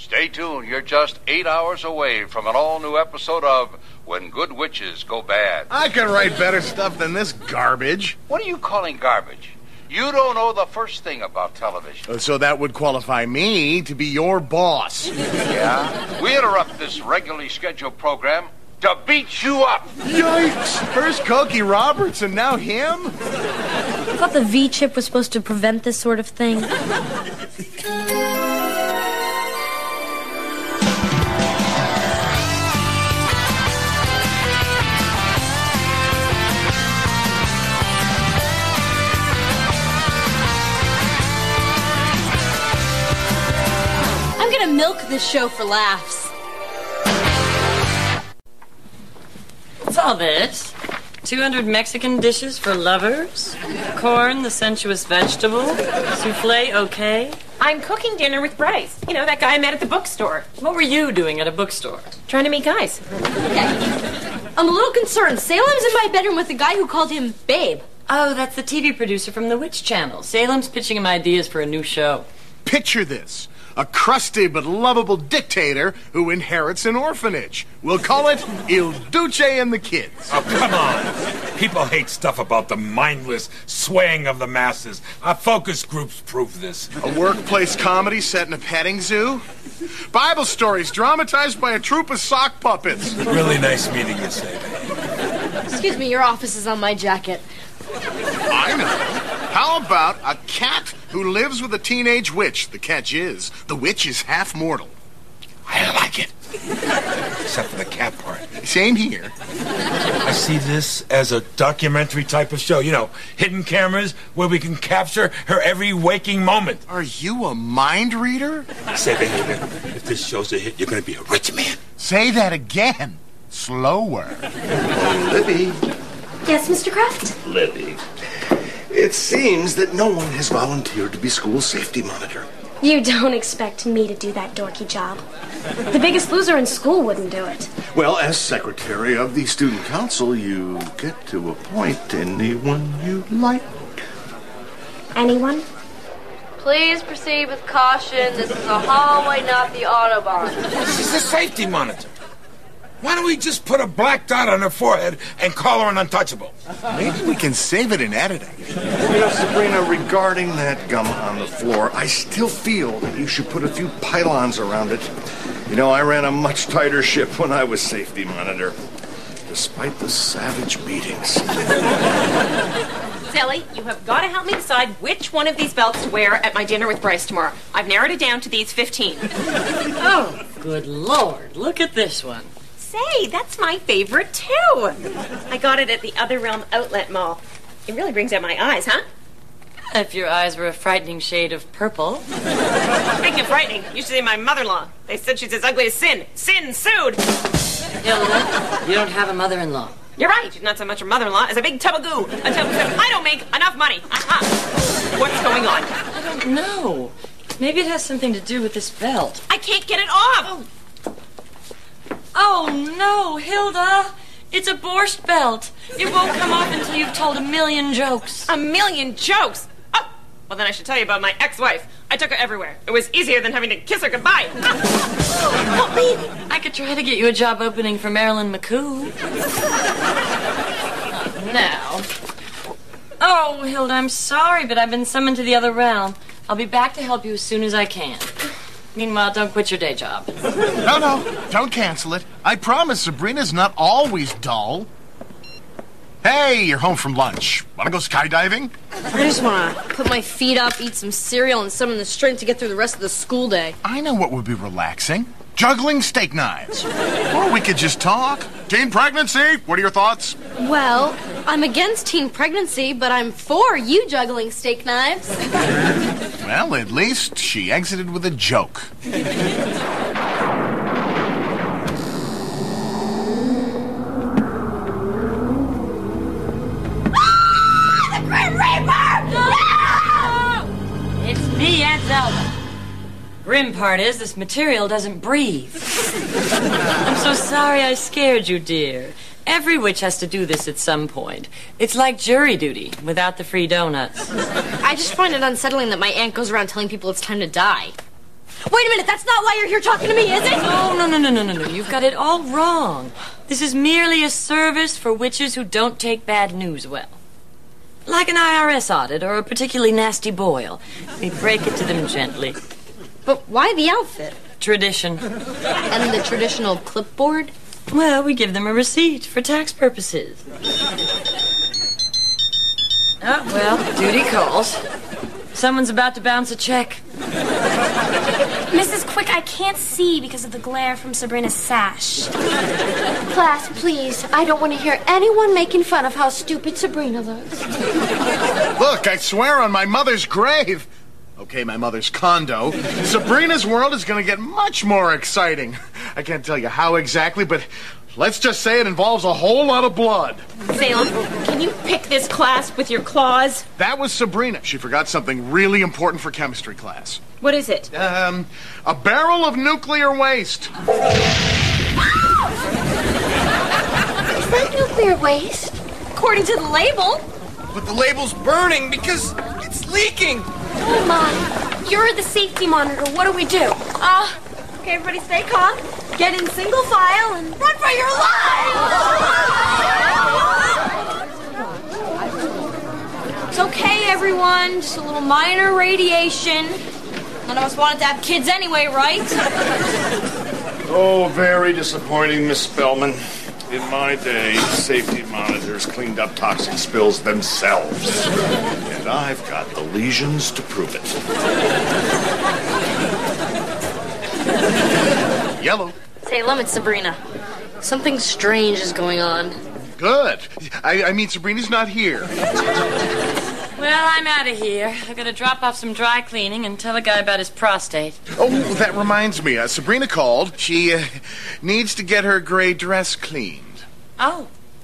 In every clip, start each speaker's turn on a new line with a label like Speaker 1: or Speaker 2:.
Speaker 1: Stay tuned. You're just 8 hours away from an all-new episode of When Good Witches Go Bad.
Speaker 2: I can write better stuff than this garbage.
Speaker 1: What are you calling garbage? You don't know the first thing about television.
Speaker 2: So that would qualify me to be your boss.
Speaker 1: Yeah? We interrupt this regularly scheduled program to beat you up.
Speaker 2: Yikes! First Cokie Roberts and now him?
Speaker 3: I thought the V-chip was supposed to prevent this sort of thing.
Speaker 4: I'm gonna milk this show for laughs.
Speaker 5: What's all this? 200 Mexican dishes for lovers? Corn, the sensuous vegetable? Souffle, okay?
Speaker 6: I'm cooking dinner with Bryce. You know, that guy I met at the bookstore.
Speaker 5: What were you doing at a bookstore?
Speaker 6: Trying to meet guys.
Speaker 4: I'm a little concerned. Salem's in my bedroom with a guy who called him Babe.
Speaker 5: Oh, that's the TV producer from the Witch Channel. Salem's pitching him ideas for a new show.
Speaker 2: Picture this. A crusty but lovable dictator who inherits an orphanage. We'll call it Il Duce and the Kids.
Speaker 7: Oh, come on. People hate stuff about the mindless swaying of the masses. Our focus groups prove this.
Speaker 2: A workplace comedy set in a petting zoo. Bible stories dramatized by a troupe of sock puppets.
Speaker 7: Really nice meeting you, Sadie.
Speaker 4: Excuse me, your office is on my jacket.
Speaker 2: I know. How about a cat who lives with a teenage witch? The catch is, the witch is half mortal.
Speaker 7: I like it. Except for the cat part.
Speaker 2: Same here.
Speaker 7: I see this as a documentary type of show. You know, hidden cameras where we can capture her every waking moment.
Speaker 2: Are you a mind reader?
Speaker 7: Say, baby, if this show's a hit, you're going to be a rich man.
Speaker 2: Say that again. Slower.
Speaker 8: Libby.
Speaker 3: Yes, Mr. Kraft?
Speaker 8: Libby. It seems that no one has volunteered to be school safety monitor.
Speaker 3: You don't expect me to do that dorky job. The biggest loser in school wouldn't do it.
Speaker 8: Well, as secretary of the student council, you get to appoint anyone you like.
Speaker 3: Anyone?
Speaker 4: Please proceed with caution. This is a hallway, not the Autobahn.
Speaker 7: This is the safety monitor. Why don't we just put a black dot on her forehead and call her an untouchable?
Speaker 2: Maybe we can save it in editing.
Speaker 8: You know, Sabrina, regarding that gum on the floor, I still feel that you should put a few pylons around it. You know, I ran a much tighter ship when I was safety monitor, despite the savage beatings.
Speaker 6: Sally, you have got to help me decide which one of these belts to wear at my dinner with Bryce tomorrow. I've narrowed it down to these 15.
Speaker 5: Oh, good Lord. Look at this one.
Speaker 6: Say, that's my favorite, too. I got it at the Other Realm Outlet Mall. It really brings out my eyes, huh?
Speaker 5: If your eyes were a frightening shade of purple.
Speaker 6: Speaking of frightening, you should see my mother-in-law. They said she's as ugly as Sin. Sin sued!
Speaker 5: Hilda, you don't have a mother-in-law.
Speaker 6: You're right. She's not so much a mother-in-law as a big tub of goo. Until I don't make enough money. What's going on?
Speaker 5: I don't know. Maybe it has something to do with this belt.
Speaker 6: I can't get it off!
Speaker 5: Oh, no, Hilda. It's a borscht belt. It won't come off until you've told a million jokes.
Speaker 6: A million jokes? Oh, well, then I should tell you about my ex-wife. I took her everywhere. It was easier than having to kiss her goodbye.
Speaker 5: Well, baby, I could try to get you a job opening for Marilyn McCoo. Now. Oh, Hilda, I'm sorry, but I've been summoned to the Other Realm. I'll be back to help you as soon as I can. Meanwhile, don't quit your day job.
Speaker 2: No, don't cancel it. I promise Sabrina's not always dull. Hey, you're home from lunch. Want to go skydiving?
Speaker 4: I just want to put my feet up, eat some cereal, and summon the strength to get through the rest of the school day.
Speaker 2: I know what would be relaxing. Juggling steak knives. Or we could just talk. Teen pregnancy, what are your thoughts?
Speaker 4: Well, I'm against teen pregnancy, but I'm for you juggling steak knives.
Speaker 2: Well, at least she exited with a joke.
Speaker 4: The Grim Reaper!
Speaker 5: No! It's me, Aunt Zelda. Grim part is this material doesn't breathe. I'm so sorry I scared you, dear. Every witch has to do this at some point. It's like jury duty without the free donuts.
Speaker 4: I just find it unsettling that my aunt goes around telling people it's time to die. Wait a minute, that's not why you're here talking to me, is it?
Speaker 5: Oh, no. You've got it all wrong. This is merely a service for witches who don't take bad news well. Like an IRS audit or a particularly nasty boil. We break it to them gently.
Speaker 4: But why the outfit?
Speaker 5: Tradition.
Speaker 4: And the traditional clipboard?
Speaker 5: Well, we give them a receipt for tax purposes. Oh, well, duty calls. Someone's about to bounce a check.
Speaker 3: Mrs. Quick, I can't see because of the glare from Sabrina's sash.
Speaker 9: Class, please. I don't want to hear anyone making fun of how stupid Sabrina looks.
Speaker 2: Look, I swear on my mother's grave. Okay, my mother's condo. Sabrina's world is going to get much more exciting. I can't tell you how exactly, but let's just say it involves a whole lot of blood.
Speaker 6: Salem, can you pick this class with your claws?
Speaker 2: That was Sabrina. She forgot something really important for chemistry class.
Speaker 6: What is it?
Speaker 2: A barrel of nuclear waste.
Speaker 9: Is that nuclear waste?
Speaker 6: According to the label.
Speaker 10: But the label's burning because it's leaking.
Speaker 3: Oh, Mom. You're the safety monitor. What do we do?
Speaker 6: Okay, everybody stay calm. Get in single file and run for your lives!
Speaker 4: It's okay, everyone. Just a little minor radiation. None of us wanted to have kids anyway, right?
Speaker 8: Oh, very disappointing, Miss Spellman. In my day, safety monitors cleaned up toxic spills themselves. And I've got the lesions to prove it.
Speaker 2: Yellow.
Speaker 4: Salem, it's Sabrina. Something strange is going on.
Speaker 2: Good. I mean, Sabrina's not here.
Speaker 5: Well, I'm out of here. I gotta drop off some dry cleaning and tell a guy about his prostate.
Speaker 2: Oh, that reminds me. Sabrina called. She needs to get her gray dress cleaned.
Speaker 5: Oh.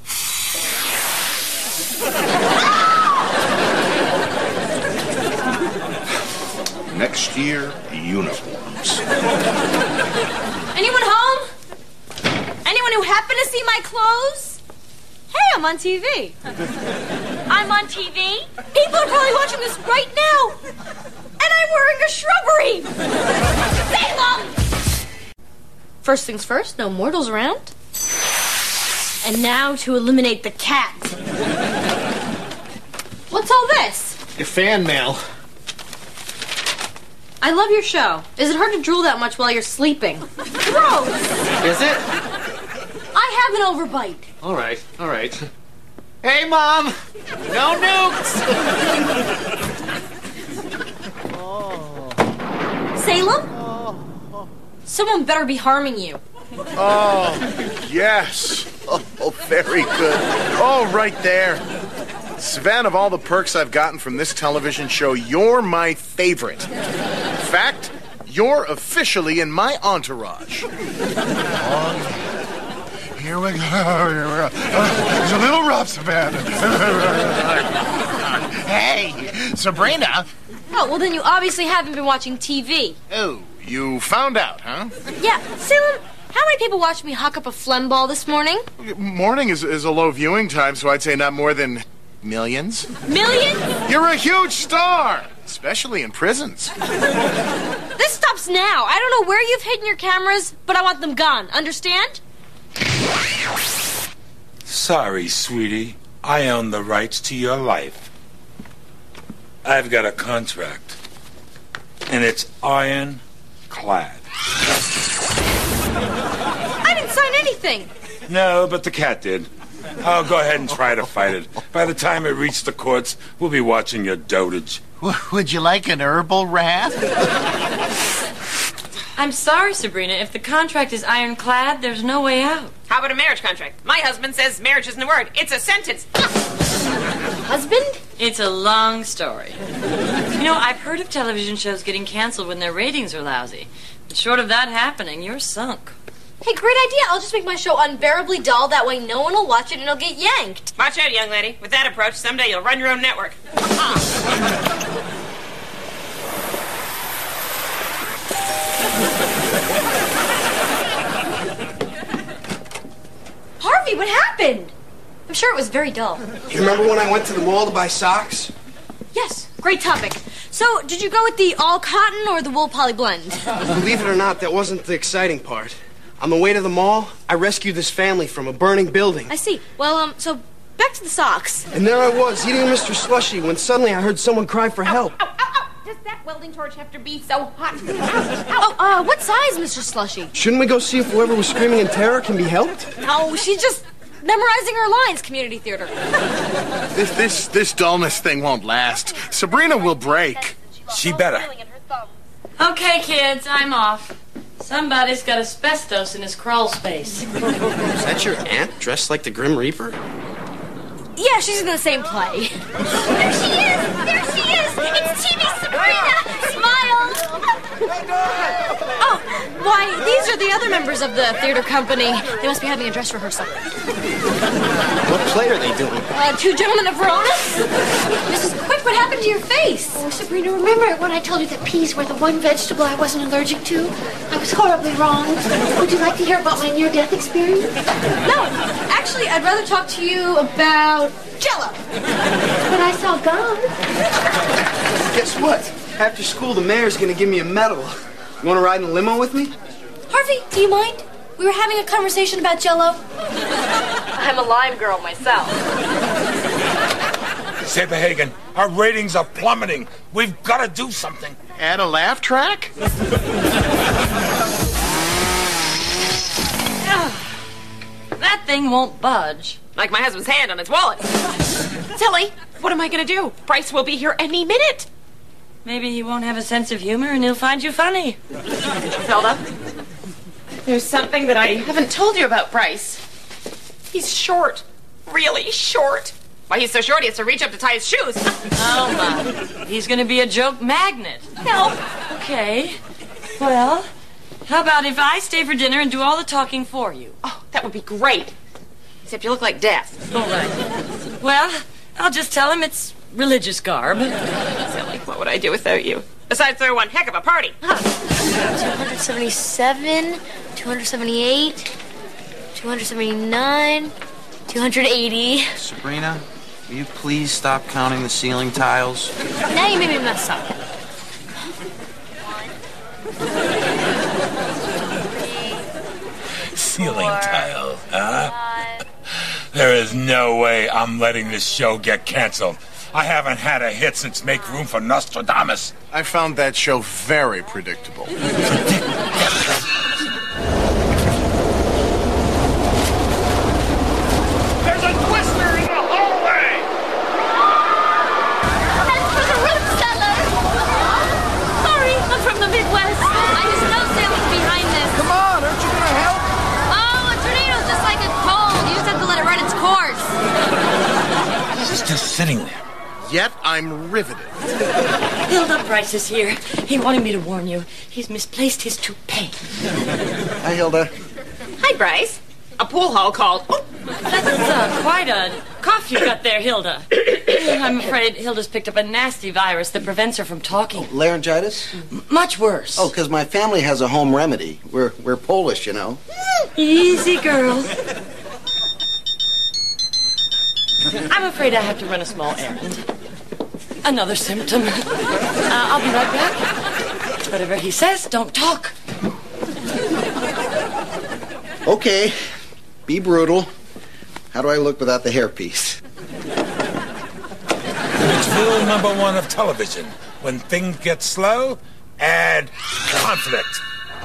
Speaker 8: Next year, uniforms.
Speaker 4: Anyone home? Anyone who happened to see my clothes? Hey, I'm on TV.
Speaker 3: I'm on TV.
Speaker 4: People are probably watching this right now. And I'm wearing a shrubbery. Salem! First things first, no mortals around. And now to eliminate the cat. What's all this?
Speaker 2: Your fan mail.
Speaker 4: I love your show. Is it hard to drool that much while you're sleeping? Gross!
Speaker 10: Is it?
Speaker 4: I have an overbite.
Speaker 10: All right. Hey, Mom! No nukes!
Speaker 4: Salem? Someone better be harming you.
Speaker 2: Oh, yes. Oh, very good. Oh, right there. Sven, of all the perks I've gotten from this television show, you're my favorite. In fact, you're officially in my entourage. Here we go. It's a little rough, Sven. Hey, Sabrina.
Speaker 4: Oh, well then you obviously haven't been watching TV.
Speaker 2: Oh, you found out, huh?
Speaker 4: Yeah, Salem, how many people watched me huck up a phlegm ball this morning?
Speaker 2: Morning is a low viewing time, so I'd say not more than millions.
Speaker 4: Millions?
Speaker 2: You're a huge star, especially in prisons.
Speaker 4: This stops now. I don't know where you've hidden your cameras, but I want them gone. Understand?
Speaker 7: Sorry, sweetie. I own the rights to your life. I've got a contract, and it's ironclad.
Speaker 4: I didn't sign anything.
Speaker 7: No, but the cat did. I'll go ahead and try to fight it. By the time it reaches the courts, we'll be watching your dotage.
Speaker 2: Would you like an herbal wrath?
Speaker 5: I'm sorry, Sabrina. If the contract is ironclad, there's no way out.
Speaker 6: How about a marriage contract? My husband says marriage isn't a word. It's a sentence.
Speaker 4: Husband?
Speaker 5: It's a long story. You know, I've heard of television shows getting canceled when their ratings are lousy. But short of that happening, you're sunk.
Speaker 4: Hey, great idea. I'll just make my show unbearably dull. That way no one will watch it and it'll get yanked.
Speaker 6: Watch out, young lady. With that approach, someday you'll run your own network.
Speaker 4: Harvey, what happened? I'm sure it was very dull.
Speaker 10: You remember when I went to the mall to buy socks?
Speaker 4: Yes, great topic. So, did you go with the all cotton or the wool poly blend?
Speaker 11: Believe it or not, that wasn't the exciting part. On the way to the mall, I rescued this family from a burning building.
Speaker 4: I see. Well, so back to the socks.
Speaker 11: And there I was, eating Mr. Slushy, when suddenly I heard someone cry for help.
Speaker 6: Does that welding torch have to be so hot?
Speaker 4: What size, Mr. Slushy?
Speaker 11: Shouldn't we go see if whoever was screaming in terror can be helped?
Speaker 4: No, she's just memorizing her lines, community theater.
Speaker 2: This dullness thing won't last. Sabrina will break.
Speaker 7: She better.
Speaker 5: Okay, kids, I'm off. Somebody's got asbestos in his crawl space.
Speaker 11: Is that your aunt dressed like the Grim Reaper?
Speaker 4: Yeah, she's in the same play.
Speaker 9: There she is! There she is! It's TV Sabrina! Smile!
Speaker 4: Oh, why, these are the other members of the theater company. They must be having a dress rehearsal.
Speaker 11: What play are they doing?
Speaker 4: Two Gentlemen of Verona? Mrs. Quick, what happened to your face?
Speaker 9: Oh, Sabrina, remember when I told you that peas were the one vegetable I wasn't allergic to? I was horribly wrong. Would you like to hear about my near-death experience?
Speaker 4: No, actually, I'd rather talk to you about Jell-O.
Speaker 9: But I saw gum.
Speaker 11: Guess what? After school, the mayor's gonna give me a medal. You wanna ride in a limo with me?
Speaker 4: Harvey, do you mind? We were having a conversation about Jell-O.
Speaker 6: I'm a lime girl myself.
Speaker 7: Saberhagen, our ratings are plummeting. We've got to do something.
Speaker 2: Add a laugh track?
Speaker 5: That thing won't budge.
Speaker 6: Like my husband's hand on its wallet. Silly, what am I going to do? Bryce will be here any minute.
Speaker 5: Maybe he won't have a sense of humor and he'll find you funny.
Speaker 6: Zelda, there's something that I haven't told you about Bryce. He's short. Really short. Why, he's so short he has to reach up to tie his shoes.
Speaker 5: Oh, my. He's going to be a joke magnet.
Speaker 6: Help.
Speaker 5: Okay. Well, how about if I stay for dinner and do all the talking for you?
Speaker 6: Oh, that would be great. Except you look like death.
Speaker 5: All right. Well, I'll just tell him it's religious garb.
Speaker 6: Silly, what would I do without you? Besides throw one heck of a party.
Speaker 4: 277, 278, 279, 280.
Speaker 12: Sabrina, will you please stop counting the ceiling tiles?
Speaker 4: Now you made me mess up.
Speaker 7: Ceiling tiles, huh? There is no way I'm letting this show get canceled. I haven't had a hit since Make Room for Nostradamus.
Speaker 2: I found that show very predictable.
Speaker 10: There's a twister in the hallway!
Speaker 9: That's for the root cellar!
Speaker 4: Sorry, I'm from the Midwest. I just know sailing's behind this.
Speaker 10: Come on, aren't you gonna help?
Speaker 4: Oh, a tornado's just like a cold. You just have to let it run its course.
Speaker 7: He's just sitting there.
Speaker 2: Yet I'm riveted.
Speaker 5: Hilda Bryce is here. He wanted me to warn you. He's misplaced his toupee.
Speaker 12: Hi, Hilda.
Speaker 6: Hi, Bryce. A pool hall called. Oh.
Speaker 5: That's quite a cough you got there, Hilda. I'm afraid Hilda's picked up a nasty virus that prevents her from talking.
Speaker 12: Laryngitis?
Speaker 5: Much worse.
Speaker 12: Oh, because my family has a home remedy. We're Polish, you know.
Speaker 5: Easy, girl. I'm afraid I have to run a small errand. Another symptom. I'll be right back. Whatever he says, don't talk.
Speaker 12: Okay. Be brutal. How do I look without the hairpiece?
Speaker 7: It's rule number one of television. When things get slow, add conflict.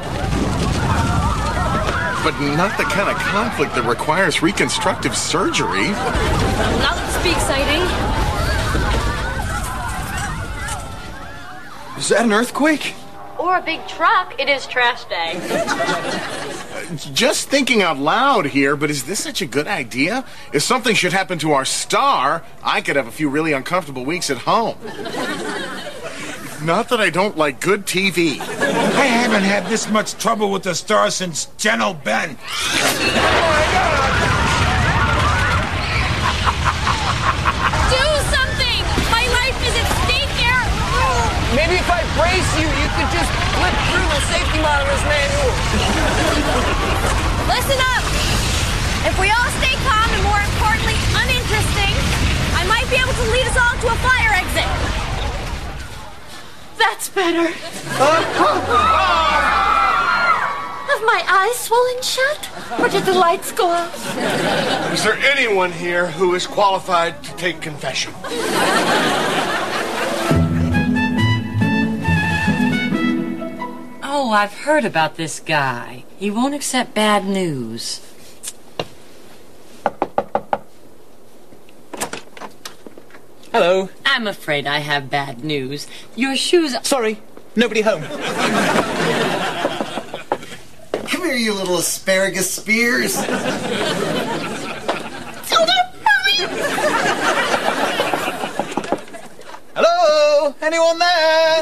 Speaker 2: But not the kind of conflict that requires reconstructive surgery.
Speaker 4: Now let's be exciting.
Speaker 11: Is that an earthquake?
Speaker 4: Or a big truck. It is trash day.
Speaker 2: Just thinking out loud here, but is this such a good idea? If something should happen to our star, I could have a few really uncomfortable weeks at home. Not that I don't like good TV.
Speaker 7: I haven't had this much trouble with the star since General Ben.
Speaker 4: Do something! My life is at stake here!
Speaker 10: Maybe if I brace you, you could just flip through the safety monitor's manual.
Speaker 4: Listen up! If we all stay calm and, more importantly, uninteresting, I might be able to lead us all to a fire exit.
Speaker 9: That's better. Have my eyes swollen shut? Or did the lights go out?
Speaker 8: Is there anyone here who is qualified to take confession?
Speaker 5: Oh, I've heard about this guy. He won't accept bad news.
Speaker 10: Hello.
Speaker 5: I'm afraid I have bad news. Your shoes...
Speaker 10: Sorry, nobody home.
Speaker 12: Come here, you little asparagus spears.
Speaker 10: Hello? Anyone there?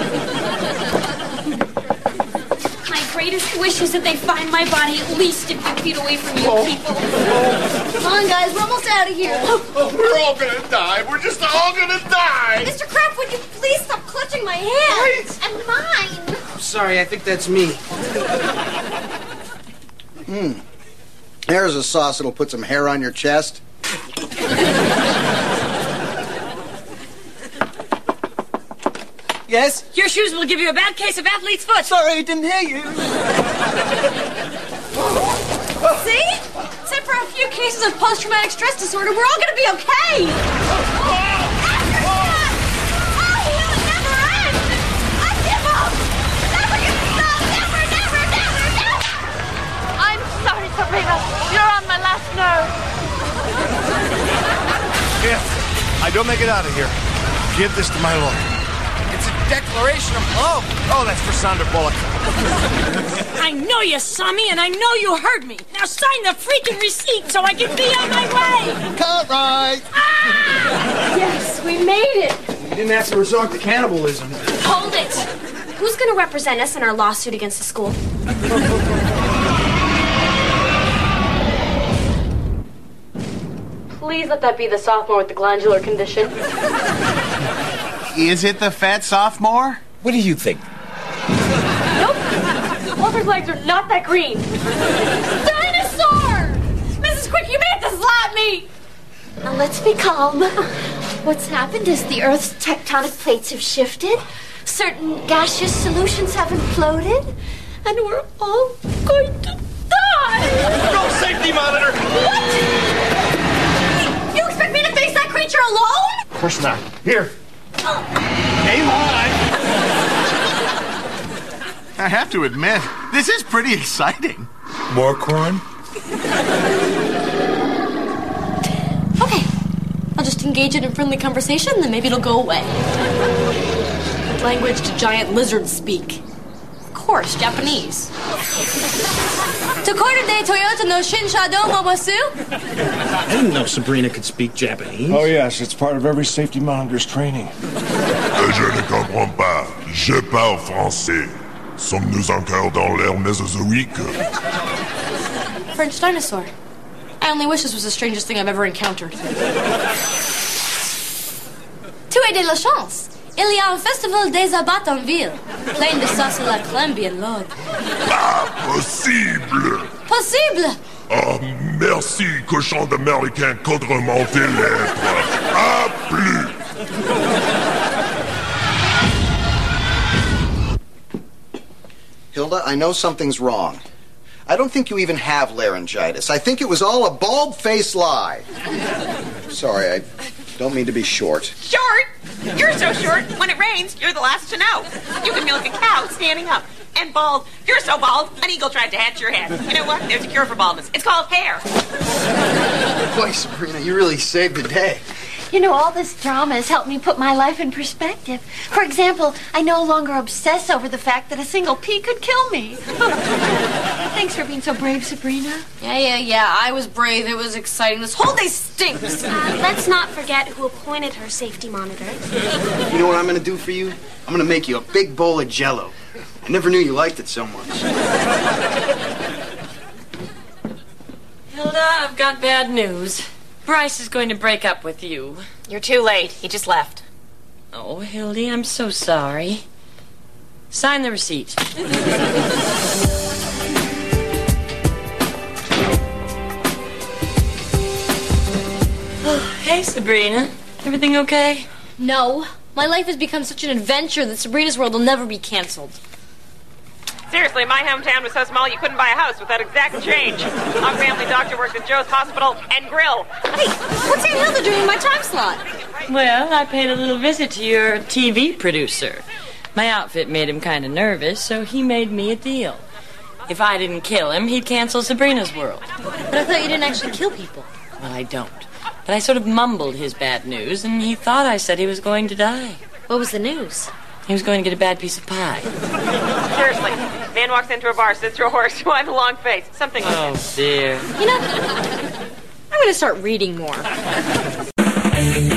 Speaker 3: My greatest wish is that they find my body at least 50 feet away from you people. Come on, guys, we're almost out of here.
Speaker 8: We're all gonna die. We're just all gonna die.
Speaker 3: Mr. Kraft, would you please stop clutching my hand? And mine.
Speaker 11: I'm sorry, I think that's me.
Speaker 12: There's a sauce that'll put some hair on your chest.
Speaker 10: Yes?
Speaker 5: Your shoes will give you a bad case of athlete's foot.
Speaker 10: Sorry, didn't hear you.
Speaker 3: See? Except for a few cases of post-traumatic stress disorder, we're all gonna be okay.
Speaker 9: I'm sorry, Sabrina. You're on my last nerve.
Speaker 8: If I don't make it out of here, give this to my lawyer.
Speaker 10: It's a declaration of love.
Speaker 8: Oh, that's for Sandra Bullock.
Speaker 5: I know you saw me, and I know you heard me. Now sign the freaking receipt so I can be on my way.
Speaker 10: Can't write.
Speaker 3: Yes, we made it.
Speaker 11: You didn't have to resort to cannibalism.
Speaker 3: Hold it. Who's gonna represent us in our lawsuit against the school? Please let that be the sophomore with the glandular condition.
Speaker 2: Is it the fat sophomore?
Speaker 10: What do you think?
Speaker 3: Nope. Walter's legs are not that green. Dinosaur! Mrs. Quick, you may have to slap me!
Speaker 9: Now let's be calm. What's happened is the Earth's tectonic plates have shifted, certain gaseous solutions have imploded, and we're all going to die!
Speaker 8: No safety monitor!
Speaker 3: What? You expect me to face that creature alone?
Speaker 8: Of course not. Here. Aim high.
Speaker 2: I have to admit, this is pretty exciting.
Speaker 7: More corn?
Speaker 3: Okay. I'll just engage it in friendly conversation, then maybe it'll go away. Language to giant lizards speak. Of course, Japanese. Tokoru de Toyota no Shinshado Momosu?
Speaker 13: I didn't know Sabrina could speak Japanese.
Speaker 8: Oh, yes, it's part of every safety monitor's training.
Speaker 14: Je ne comprends pas. Je parle français. Sommes-nous encore dans l'ère mésozoïque?
Speaker 3: French dinosaur. I only wish this was the strangest thing I've ever encountered. Tu es de la chance. Il y a un festival des abattes en ville. Plein de sauce à la crème bien lourde.
Speaker 14: Pas possible!
Speaker 3: Possible!
Speaker 14: Oh, merci, cochon d'Américain contrement tes lèvres. À plus!
Speaker 12: Hilda, I know something's wrong. I don't think you even have laryngitis. I think it was all a bald-faced lie. Sorry, I don't mean to be short.
Speaker 6: Short? You're so short, when it rains, you're the last to know. You can milk a cow standing up. And bald, you're so bald, an eagle tried to hatch your head. You know what? There's a cure for baldness. It's called hair.
Speaker 11: Boy, Sabrina, you really saved the day.
Speaker 9: You know, all this drama has helped me put my life in perspective. For example, I no longer obsess over the fact that a single pea could kill me. Thanks for being so brave, Sabrina.
Speaker 3: Yeah. I was brave. It was exciting. This whole day stinks. Let's not forget who appointed her safety monitor.
Speaker 11: You know what I'm going to do for you? I'm going to make you a big bowl of Jell-O. I never knew you liked it so much.
Speaker 5: Hilda, I've got bad news. Bryce is going to break up with you.
Speaker 6: You're too late. He just left.
Speaker 5: Oh, Hildy, I'm so sorry. Sign the receipt. Hey, Sabrina. Everything okay?
Speaker 3: No.
Speaker 4: My life has become such an adventure that Sabrina's World will never be canceled.
Speaker 6: Seriously, my hometown was so small you couldn't buy a house with that exact change. Our family doctor worked at Joe's Hospital and Grill.
Speaker 4: Hey, what's Aunt Hilda doing in my time slot?
Speaker 5: Well, I paid a little visit to your TV producer. My outfit made him kind of nervous, so he made me a deal. If I didn't kill him, he'd cancel Sabrina's World.
Speaker 4: But I thought you didn't actually kill people.
Speaker 5: Well, I don't. But I sort of mumbled his bad news, and he thought I said he was going to die.
Speaker 4: What was the news?
Speaker 5: He was going to get a bad piece of pie.
Speaker 6: Seriously, man walks into a bar, sits through a horse, who have a long face, something like that.
Speaker 5: Oh, dear.
Speaker 4: You know, I'm going to start reading more.